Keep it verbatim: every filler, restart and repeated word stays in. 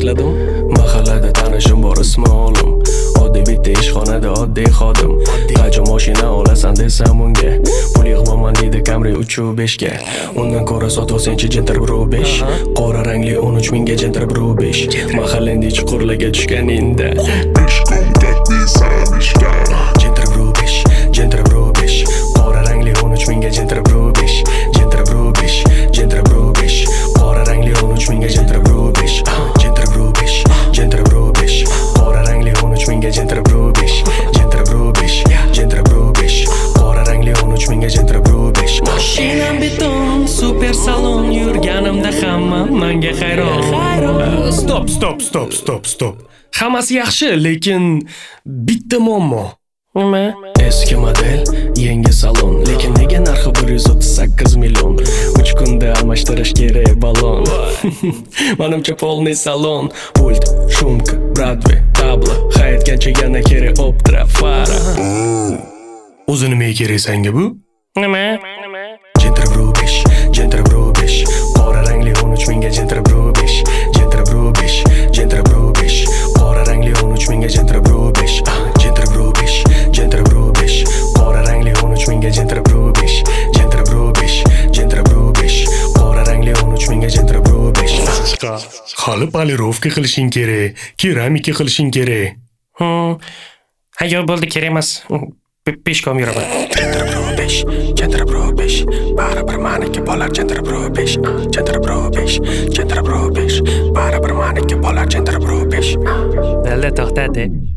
boshladim. Mahallada tanishim bor, ismi Olim. Oddiy bitta ishxonada oddiy xodim. Qancha mashina olasan desam unga, pul yig'maman deydi Camry uch besh ga. Undan ko'ra sotib olsangchi Gentra Pro besh. Qora rangli o'n uch mingga Gentra Pro besh. Mahallangda chuqurlarga tushganingda besh kontak deysan ishga. Gentra Pro besh, Gentra Pro besh. Qora rangli o'n uch mingga Gentra Pro besh. Gentra Pro besh, Gentra Pro besh. Qora rangli o'n uch mingga Gentra Pro besh. Gentra Pro besh, Gentra Pro besh. Qora rangli o'n uch mingga Gentra Pro besh. Gentra Pro besh, Gentra Pro besh. Qora rangli o'n uch mingga Gentra Pro besh. Mashinam beton, super salon, yurganimda hamma menga hayron. Stop, stop, stop, stop, stop. Hammasi yaxshi, lekin bitta muammo. Nima? Eski model, yangi salon, lekin nega narxi bir yuz o'ttiz sakkiz million? uch kunda almashtirish kerak balon. Menimcha polniy salon, pult, shumka, Broadway, tabla, hayotgancha yana kerak optra, fara. O'zi nimaga kerak senga bu? Nima? Gentra Pro besh, Gentra Pro besh. Qora rangli o'n uch mingga Gentra Pro besh. Gentra Pro besh, Gentra Pro besh. Qora rangli o'n uch mingga Gentra Pro besh. Gentra Pro besh, Gentra Pro besh. Qora rangli o'n uch mingga Gentra Pro besh. Gentra Pro besh, Gentra Pro besh. Qora rangli o'n uch mingga Gentra Pro besh. Hali polirovka qilishing kerak, keramika qilishing kerak. Hmm. Ayo bo'ldi, kerak emas. Peshkom yuraman. Gentra Pro besh, Gentra Pro besh. Baribir meniki bo'lar Gentra Pro besh. Gentra Pro besh, Gentra Pro besh. Baribir meniki bo'lar Gentra Pro besh. Dalda to'xtadi.